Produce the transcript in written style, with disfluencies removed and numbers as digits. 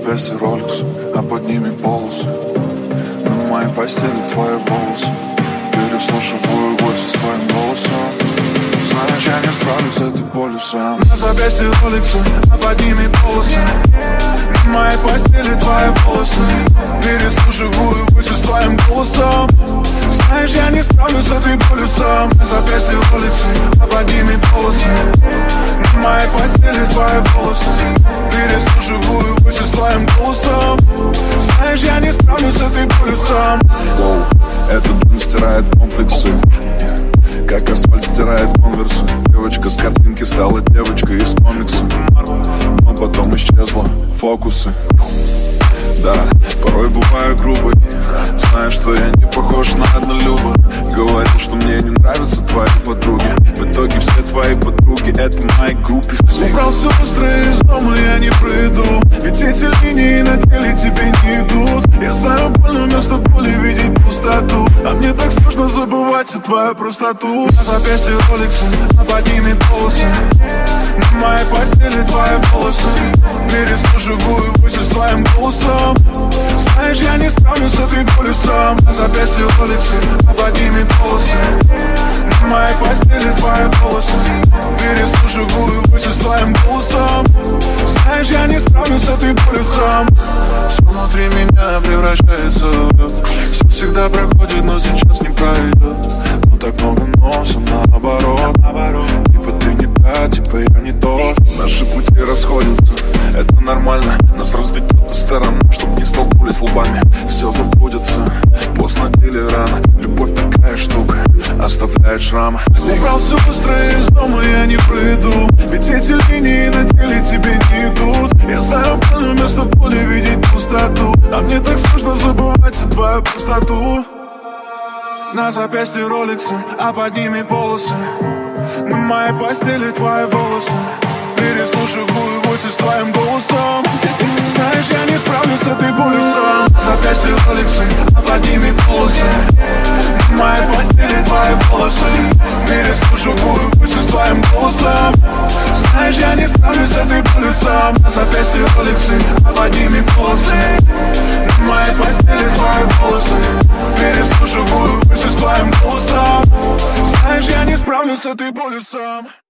запястье Rolex, а под ними полосы. На моей постели твои волосы. Переслушиваю voice с твоим голосом. Знаешь, я не справлюсь с этой болью сам. На запястье Rolex, а под ними полосы. На моей постели твои волосы. Переслушиваю voice с твоим голосом. Знаешь, я не справлюсь с этой болью сам. На запястье Rolex, а под ними полосы. На моей постели твои волосы. Переслушиваю voice с твоим голосом. Знаешь, я не справлюсь с этой болью сам. Этот блин стирает комплексы, как асфальт стирает конверсы. Девочка с картинки стала девочкой из комикса, но потом исчезла фокусы. Да, порой бываю грубый. Знаешь, что я не похож на однолюба. Говорил, что мне не нравятся твои подруги. В итоге все твои подруги — это мои группы. Убрал все быстро из дома, я не приду. Ведь эти линии на теле тебе не идут. Я знаю, больно вместо боли видеть пустоту. А мне так сложно забывать всю твою простоту. На запястье Rolex, а под ними полосы. На моей постели твои волосы. Переслушиваю voice с твоим голосом. Знаешь, я не справлюсь с этой болью сам. На запястье Rolex, а под ними полосы. На моей постели твои волосы. Переслушиваю voice с твоим голосом. Знаешь, я не справлюсь с этой болью сам. Все внутри меня превращается в лед. Все всегда проходит, но сейчас не пройдет. Но так много, но все наоборот. Типа ты не та, типа я не тот. Наши пути расходятся, это нормально. Нас разведет по сторонам, чтоб не столкнулись лбами. Все забудется, поздно или рано. Любовь такая штука, оставляет шрамы. Убрал все быстро из дома, я не приду. Ведь эти линии на теле тебе не идут. Я знаю, больно вместо боли видеть пустоту. А мне так сложно забывать всю твою пустоту. На запястье Rolex, а под ними полосы. На моей постели твои волосы. Переслушиваю voice с твоим голосом. Знаешь, я не справлюсь с этой болью сам. На запястье Rolex, а под ними полосы. На моей постели твои волосы. Переслушиваю voice с твоим голосом. Знаешь, я не справлюсь с этой болью сам. На запястье Rolex, а под ними полосы. На моей постели твои волосы. Переслушиваю voice с твоим голосом. Знаешь, я не справлюсь с этой болью сам.